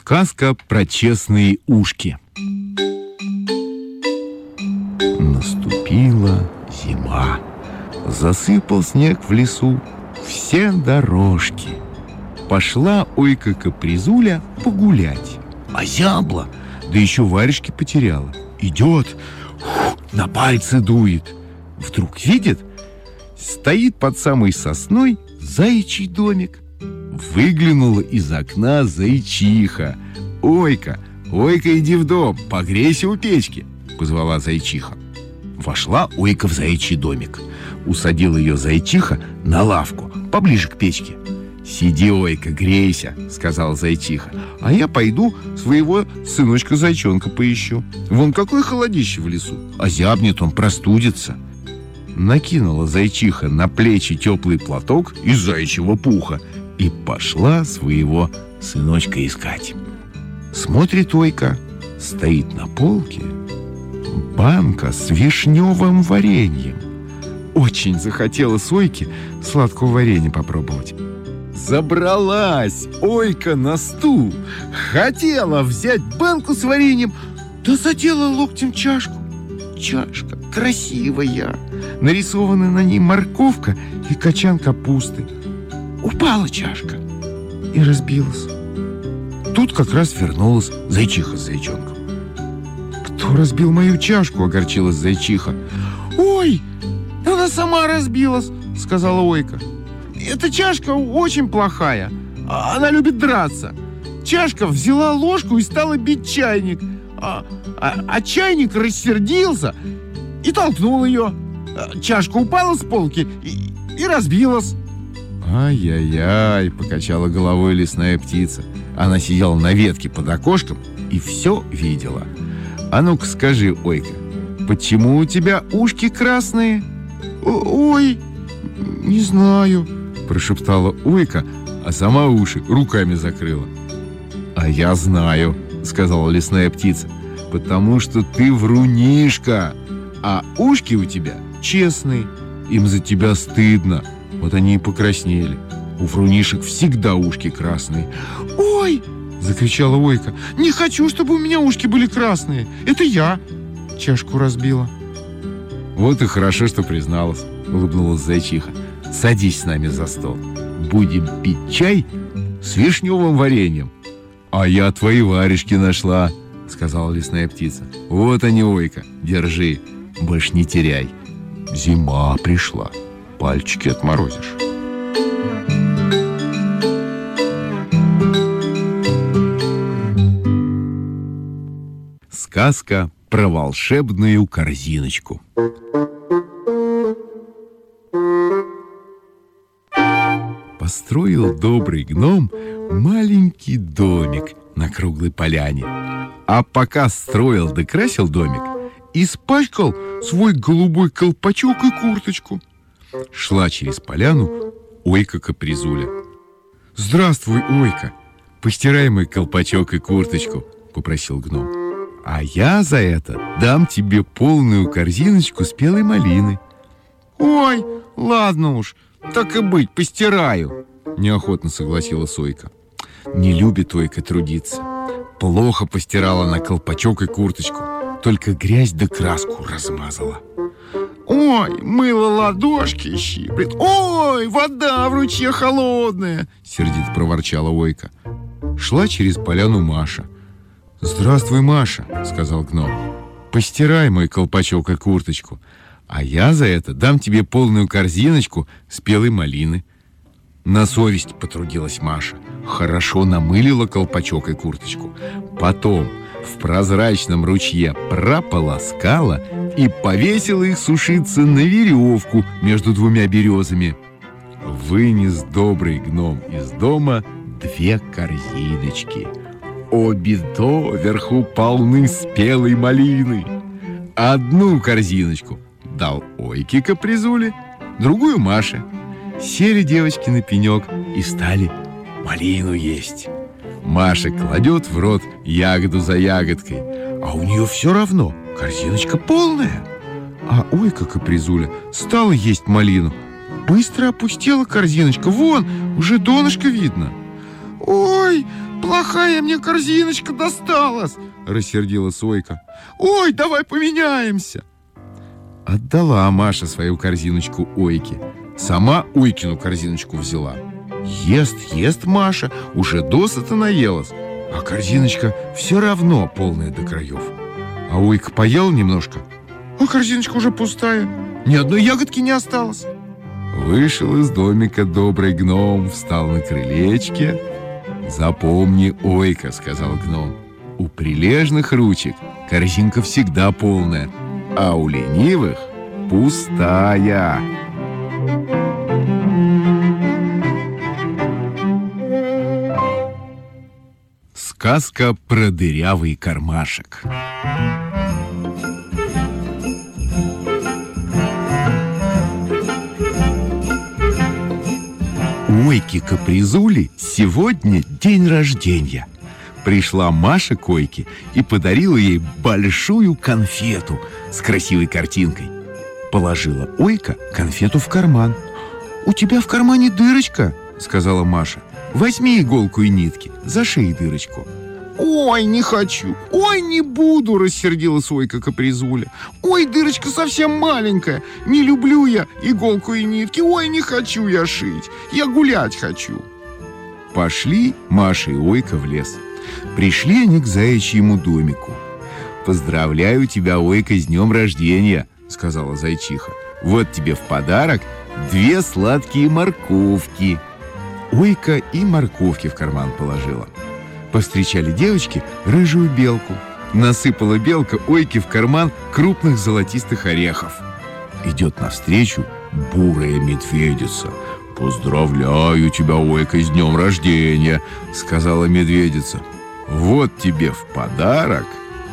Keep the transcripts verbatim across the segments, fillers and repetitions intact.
Сказка про честные ушки. Наступила зима. Засыпал снег в лесу все дорожки. Пошла Ойка-капризуля погулять. А зябла, да еще варежки потеряла. Идет, фу, на пальцы дует. Вдруг видит, стоит под самой сосной заячий домик. Выглянула из окна зайчиха. «Ойка, Ойка, иди в дом, погрейся у печки», — позвала зайчиха. Вошла Ойка в заячий домик. Усадила ее зайчиха на лавку, поближе к печке. «Сиди, Ойка, грейся», — сказала зайчиха. «А я пойду своего сыночка-зайчонка поищу. Вон какое холодище в лесу, а зябнет он, простудится». Накинула зайчиха на плечи теплый платок из заячьего пуха и пошла своего сыночка искать. Смотрит Ойка, стоит на полке банка с вишневым вареньем. Очень захотелось Ойке сладкого варенья попробовать. Забралась Ойка на стул, хотела взять банку с вареньем, да задела локтем чашку. Чашка красивая, нарисована на ней морковка и качан капусты. Упала чашка и разбилась. Тут как раз вернулась зайчиха с зайчонком. «Кто разбил мою чашку?» — огорчилась зайчиха. «Ой, она сама разбилась», — сказала Ойка. «Эта чашка очень плохая. Она любит драться. Чашка взяла ложку и стала бить чайник. А, а, а чайник рассердился и толкнул ее. Чашка упала с полки и, и разбилась». «Ай-яй-яй», — покачала головой лесная птица. Она сидела на ветке под окошком и все видела. «А ну-ка скажи, Ойка, почему у тебя ушки красные?» «Ой, не знаю», — прошептала Ойка, а сама уши руками закрыла. «А я знаю», — сказала лесная птица, «потому что ты врунишка, а ушки у тебя честные, им за тебя стыдно, вот они и покраснели. У врунишек всегда ушки красные». «Ой!» — закричала Ойка. «Не хочу, чтобы у меня ушки были красные. Это я чашку разбила». «Вот и хорошо, что призналась», — улыбнулась зайчиха. «Садись с нами за стол. Будем пить чай с вишневым вареньем». «А я твои варежки нашла», — сказала лесная птица. «Вот они, Ойка, держи, больше не теряй. Зима пришла, пальчики отморозишь». Сказка про волшебную корзиночку. Построил добрый гном маленький домик на круглой поляне. А пока строил да красил домик, испачкал свой голубой колпачок и курточку. Шла через поляну Ойка-капризуля. «Здравствуй, Ойка, постирай мой колпачок и курточку», — попросил гном. «А я за это дам тебе полную корзиночку спелой малины». «Ой, ладно уж, так и быть, постираю», — неохотно согласилась Ойка. Не любит Ойка трудиться. Плохо постирала на колпачок и курточку, только грязь да краску размазала. «Ой, мыло ладошки щиплет! Ой, вода в ручье холодная!» — сердито проворчала Ойка. Шла через поляну Маша. «Здравствуй, Маша», — сказал гном. «Постирай мой колпачок и курточку, а я за это дам тебе полную корзиночку спелой малины». На совесть потрудилась Маша. Хорошо намылила колпачок и курточку. Потом в прозрачном ручье прополоскала и повесила их сушиться на веревку между двумя березами. Вынес добрый гном из дома две корзиночки. Обе доверху полны спелой малины. Одну корзиночку дал Ойке-капризуле, другую Маше. Сели девочки на пенек и стали малину есть. Маша кладет в рот ягоду за ягодкой, а у нее все равно корзиночка полная. А Ойка-капризуля стала есть малину. Быстро опустела корзиночка, вон, уже донышко видно. «Ой, плохая мне корзиночка досталась!» — рассердилась Ойка. «Ой, давай поменяемся!» Отдала Маша свою корзиночку Ойке. Сама Ойкину корзиночку взяла. Ест, ест Маша, уже досыта наелась, а корзиночка все равно полная до краев. А Ойка поела немножко, а корзиночка уже пустая, ни одной ягодки не осталось. Вышел из домика добрый гном, встал на крылечке. «Запомни, Ойка, — сказал гном, — у прилежных ручек корзинка всегда полная, а у ленивых пустая». Сказка про дырявый кармашек. У Ойки Капризули сегодня день рождения. Пришла Маша к Ойке и подарила ей большую конфету с красивой картинкой. Положила Ойка конфету в карман. «У тебя в кармане дырочка, — сказала Маша. Возьми иголку и нитки, зашей дырочку». «Ой, не хочу! Ой, не буду!» — рассердилась Ойка Капризуля. «Ой, дырочка совсем маленькая! Не люблю я иголку и нитки! Ой, не хочу я шить! Я гулять хочу!» Пошли Маша и Ойка в лес. Пришли они к заячьему домику. «Поздравляю тебя, Ойка, с днем рождения!» — сказала зайчиха. «Вот тебе в подарок две сладкие морковки». Ойка и морковки в карман положила. Повстречали девочки рыжую белку. Насыпала белка Ойке в карман крупных золотистых орехов. Идет навстречу бурая медведица. «Поздравляю тебя, Ойка, с днем рождения!» — сказала медведица. «Вот тебе в подарок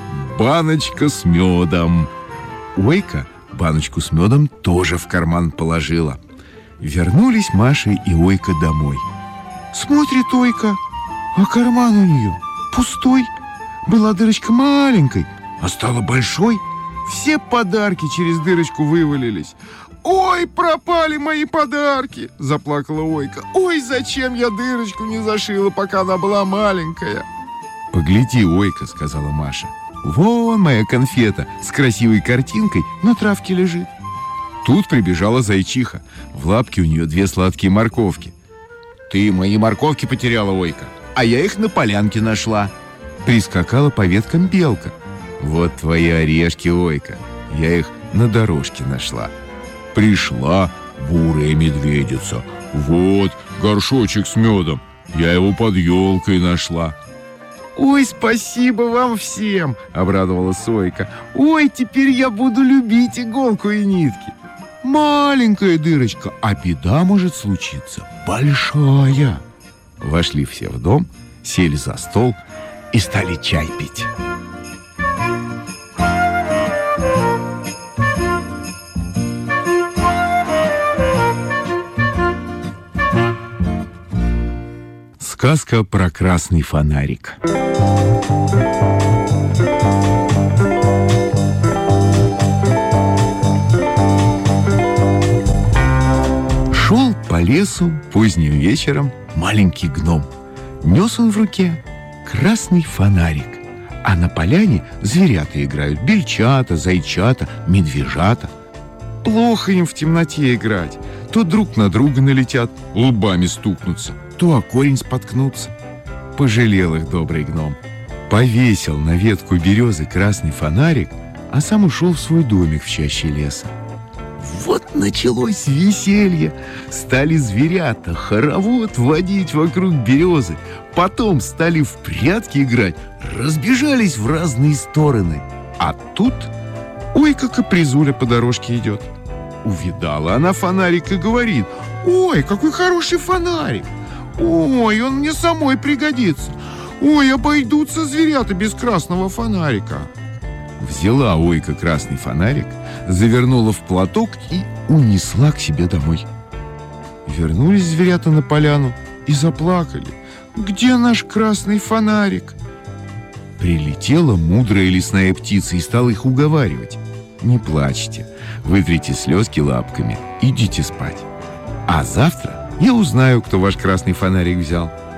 баночка с медом». Ойка баночку с медом тоже в карман положила. Вернулись Маша и Ойка домой. Смотрит Ойка, а карман у нее пустой. Была дырочка маленькой, а стала большой. Все подарки через дырочку вывалились. «Ой, пропали мои подарки!» — заплакала Ойка. «Ой, зачем я дырочку не зашила, пока она была маленькая?» «Погляди, Ойка, — сказала Маша, — вон моя конфета с красивой картинкой на травке лежит». Тут прибежала зайчиха. В лапке у нее две сладкие морковки. «Ты мои морковки потеряла, Ойка, а я их на полянке нашла». Прискакала по веткам белка. «Вот твои орешки, Ойка, я их на дорожке нашла». Пришла бурая медведица. «Вот горшочек с медом, я его под елкой нашла». «Ой, спасибо вам всем!» — обрадовалась Ойка. «Ой, теперь я буду любить иголку и нитки. Маленькая дырочка, а беда может случиться большая». Вошли все в дом, сели за стол и стали чай пить. Сказка про красный фонарик. Шел по лесу поздним вечером маленький гном. Нес он в руке красный фонарик, а на поляне зверята играют: бельчата, зайчата, медвежата. Плохо им в темноте играть. То друг на друга налетят, лбами стукнутся, то о корень споткнутся. Пожалел их добрый гном. Повесил на ветку березы красный фонарик, а сам ушел в свой домик в чаще леса. Вот началось веселье. Стали зверята хоровод водить вокруг березы. Потом стали в прятки играть, разбежались в разные стороны. А тут Ойка Капризуля по дорожке идет. Увидала она фонарик и говорит: «Ой, какой хороший фонарик! Ой, он мне самой пригодится! Ой, обойдутся зверята без красного фонарика!» Взяла Ойка красный фонарик, завернула в платок и унесла к себе домой. Вернулись зверята на поляну и заплакали: «Где наш красный фонарик?» Прилетела мудрая лесная птица и стала их уговаривать: «Не плачьте, вытрите слезки лапками, идите спать. А завтра я узнаю, кто ваш красный фонарик взял».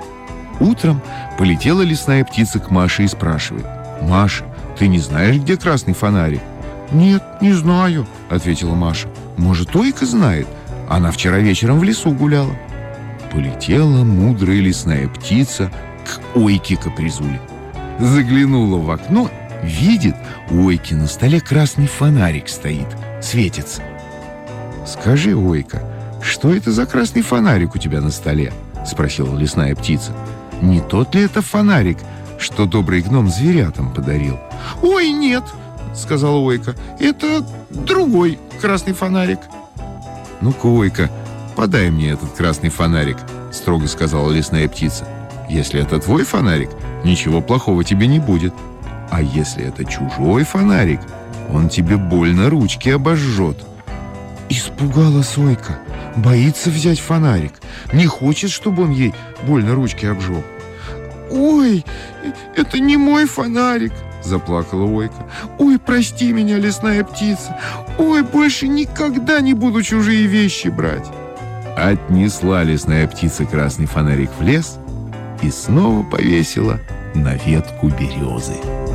Утром полетела лесная птица к Маше и спрашивает: «Маша, ты не знаешь, где красный фонарик?» «Нет, не знаю», — ответила Маша. «Может, Ойка знает? Она вчера вечером в лесу гуляла». Полетела мудрая лесная птица к Ойке Капризуле. Заглянула в окно, видит, у Ойки на столе красный фонарик стоит, светится. «Скажи, Ойка, что это за красный фонарик у тебя на столе?» — спросила лесная птица. «Не тот ли это фонарик, что добрый гном зверятам подарил?» «Ой, нет», — сказала Ойка, — «это другой красный фонарик». «Ну-ка, Ойка, подай мне этот красный фонарик», — строго сказала лесная птица. «Если это твой фонарик, ничего плохого тебе не будет. А если это чужой фонарик, он тебе больно ручки обожжет». Испугалась Ойка, боится взять фонарик, не хочет, чтобы он ей больно ручки обжег. «Ой, это не мой фонарик», — заплакала Ойка. «Ой, прости меня, лесная птица. Ой, больше никогда не буду чужие вещи брать». Отнесла лесная птица красный фонарик в лес и снова повесила на ветку березы.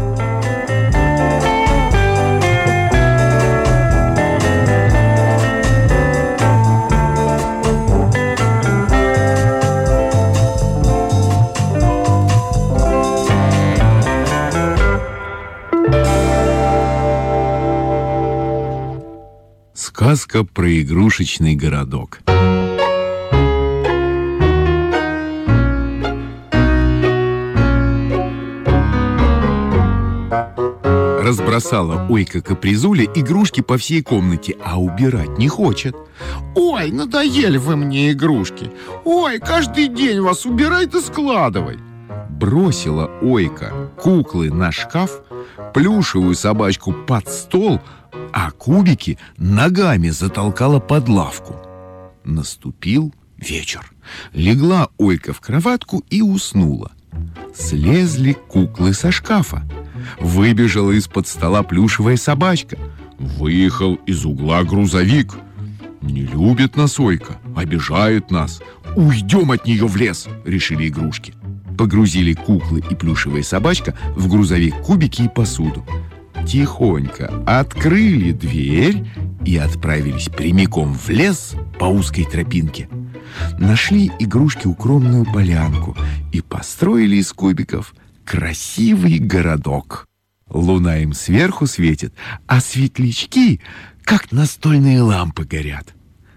Сказка про игрушечный городок. Разбросала Ойка Капризуля игрушки по всей комнате, а убирать не хочет. «Ой, надоели вы мне игрушки! Ой, каждый день вас убирай да складывай!» Бросила Ойка куклы на шкаф, плюшевую собачку под стол, а кубики ногами затолкала под лавку. Наступил вечер. Легла Ойка в кроватку и уснула. Слезли куклы со шкафа. Выбежала из-под стола плюшевая собачка. Выехал из угла грузовик. Не любит нас Ойка, обижает нас. Уйдем от нее в лес, решили игрушки. Погрузили куклы и плюшевая собачка в грузовик кубики и посуду. Тихонько открыли дверь и отправились прямиком в лес по узкой тропинке. Нашли игрушки укромную полянку и построили из кубиков красивый городок. Луна им сверху светит, а светлячки, как настольные лампы, горят.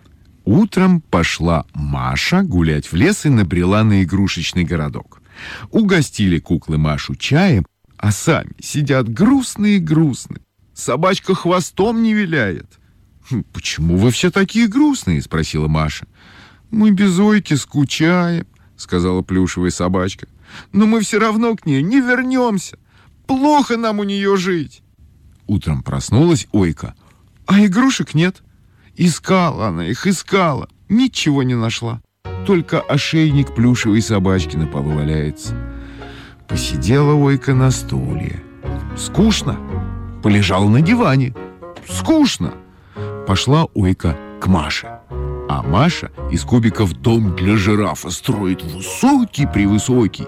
Утром пошла Маша гулять в лес и набрела на игрушечный городок. Угостили куклы Машу чаем, а сами сидят грустные-грустные. Собачка хвостом не виляет. «Почему вы все такие грустные?» — спросила Маша. «Мы без Ойки скучаем», — сказала плюшевая собачка. «Но мы все равно к ней не вернемся. Плохо нам у нее жить». Утром проснулась Ойка, а игрушек нет. Искала она их, искала, ничего не нашла. Только ошейник плюшевой собачки на полу валяется. Посидела Ойка на стуле. Скучно. Полежала на диване. Скучно. Пошла Ойка к Маше. А Маша из кубиков дом для жирафа строит высокий-превысокий.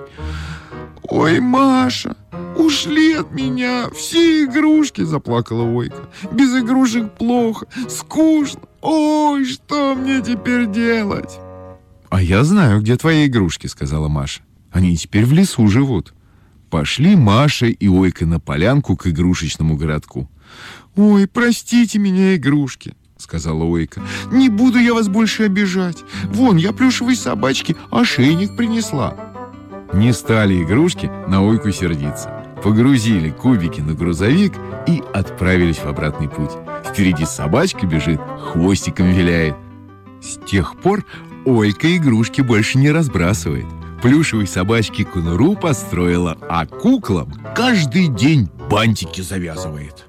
«Ой, Маша, ушли от меня все игрушки!» — заплакала Ойка. «Без игрушек плохо, скучно. Ой, что мне теперь делать?» «А я знаю, где твои игрушки», — сказала Маша. «Они теперь в лесу живут». Пошли Маша и Ойка на полянку к игрушечному городку. «Ой, простите меня, игрушки», — сказала Ойка. «Не буду я вас больше обижать. Вон, я плюшевой собачке ошейник принесла». Не стали игрушки на Ойку сердиться. Погрузили кубики на грузовик и отправились в обратный путь. Впереди собачка бежит, хвостиком виляет. С тех пор Ойка игрушки больше не разбрасывает. Плюшевой собачке конуру построила, а куклам каждый день бантики завязывает.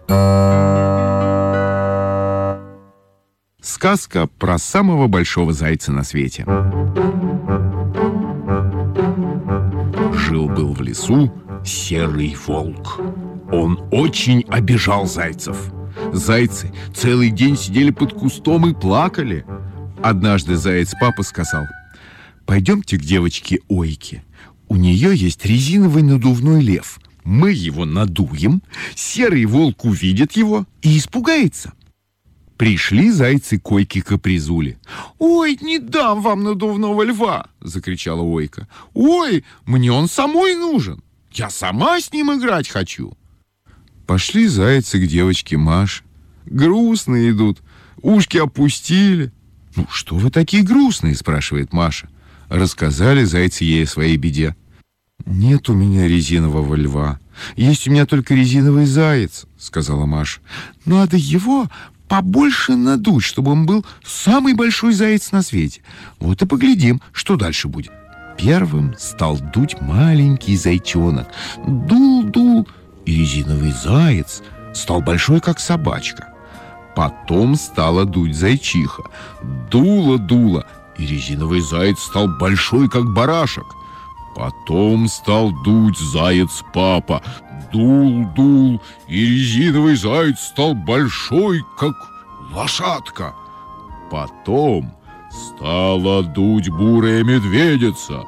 Сказка про самого большого зайца на свете. Жил-был в лесу серый волк. Он очень обижал зайцев. Зайцы целый день сидели под кустом и плакали. Однажды заяц-папа сказал: «Пойдемте к девочке Ойке. У нее есть резиновый надувной лев. Мы его надуем, серый волк увидит его и испугается. Пришли зайцы к Ойке Капризуле. «Ой, не дам вам надувного льва!» — закричала Ойка. «Ой, мне он самой нужен! Я сама с ним играть хочу!» Пошли зайцы к девочке Маше. Грустные идут, ушки опустили. «Ну, что вы такие грустные?» — спрашивает Маша. Рассказали зайцы ей о своей беде. «Нет у меня резинового льва. Есть у меня только резиновый заяц», — сказала Маша. «Надо его побольше надуть, чтобы он был самый большой заяц на свете. Вот и поглядим, что дальше будет». Первым стал дуть маленький зайчонок. Дул-дул, и резиновый заяц стал большой, как собачка. Потом стала дуть зайчиха. Дула-дула, и резиновый заяц стал большой, как барашек. Потом стал дуть заяц-папа. Дул-дул, и резиновый заяц стал большой, как лошадка. Потом стала дуть бурая медведица.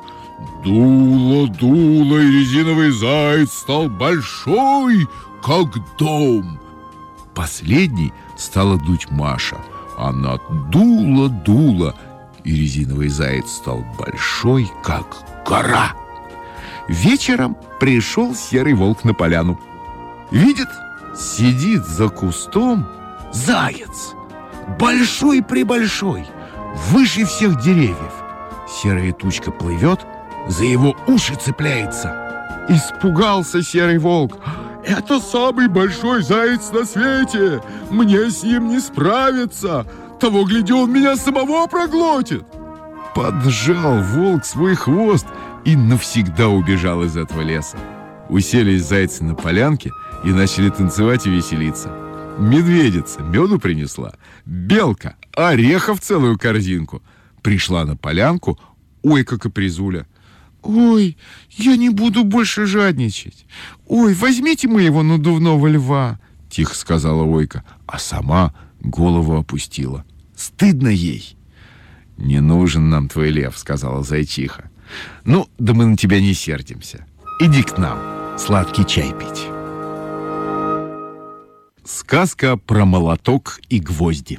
Дула-дула, и резиновый заяц стал большой, как дом. Последней стала дуть Маша. Она дула-дула, и резиновый заяц стал большой, как гора. Вечером пришел серый волк на поляну. Видит, сидит за кустом заяц, большой-пребольшой, выше всех деревьев. Серая тучка плывет, за его уши цепляется. Испугался серый волк. «Это самый большой заяц на свете! Мне с ним не справиться! Того, гляди, он меня самого проглотит!» Поджал волк свой хвост и навсегда убежал из этого леса. Уселись зайцы на полянке и начали танцевать и веселиться. Медведица меду принесла, белка орехов целую корзинку. Пришла на полянку Ойка Капризуля. «Ой, я не буду больше жадничать. Ой, возьмите моего надувного льва», — тихо сказала Ойка, а сама голову опустила. Стыдно ей. «Не нужен нам твой лев», — сказала зайчиха. «Ну, да мы на тебя не сердимся. Иди к нам сладкий чай пить». Сказка про молоток и гвозди.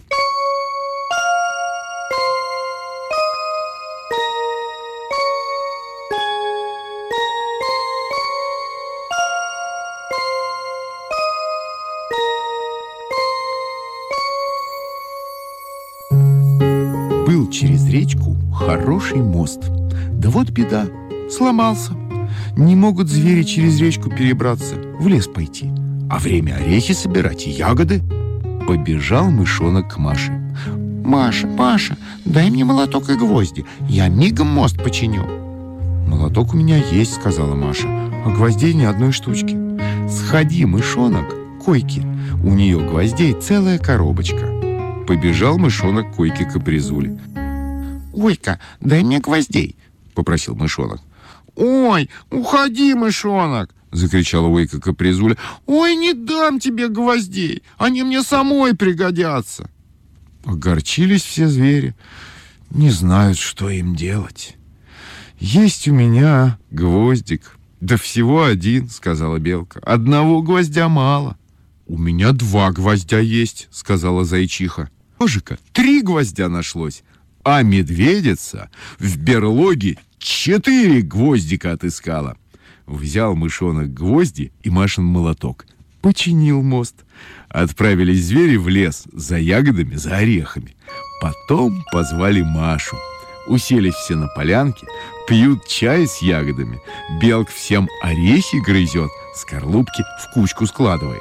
Был через речку хороший мост. Да вот беда, сломался. Не могут звери через речку перебраться, в лес пойти. А время орехи собирать и ягоды. Побежал мышонок к Маше. «Маша, Маша, дай мне молоток и гвозди, я мигом мост починю». «Молоток у меня есть», — сказала Маша, «а гвоздей ни одной штучки». «Сходи, мышонок, к Ойке, у нее гвоздей целая коробочка». Побежал мышонок к Ойке Капризуле. «Ойка, дай мне гвоздей», — попросил мышонок. «Ой, уходи, мышонок!» — закричала Ойка Капризуля. «Ой, не дам тебе гвоздей, они мне самой пригодятся». Огорчились все звери, не знают, что им делать. «Есть у меня гвоздик, да всего один», — сказала белка. «Одного гвоздя мало». «У меня два гвоздя есть», — сказала зайчиха. «Ежика, три гвоздя нашлось, а медведица в берлоге четыре гвоздика отыскала». Взял мышонок гвозди и Машин молоток. Починил мост. Отправились звери в лес за ягодами, за орехами. Потом позвали Машу. Уселись все на полянке, пьют чай с ягодами. Белка всем орехи грызет, скорлупки в кучку складывает.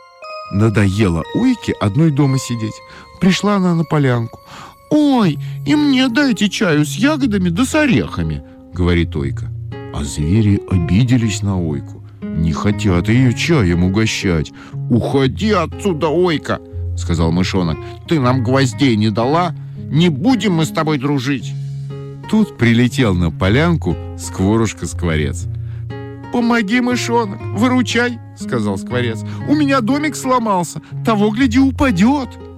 Надоело Ойке одной дома сидеть. Пришла она на полянку. «Ой, и мне дайте чаю с ягодами да с орехами», — говорит Ойка. А звери обиделись на Ойку. Не хотят ее чаем угощать. «Уходи отсюда, Ойка», — сказал мышонок. «Ты нам гвоздей не дала, не будем мы с тобой дружить». Тут прилетел на полянку Скворушка-скворец. «Помоги, мышонок, выручай», — сказал скворец. «У меня домик сломался, того, гляди, упадет».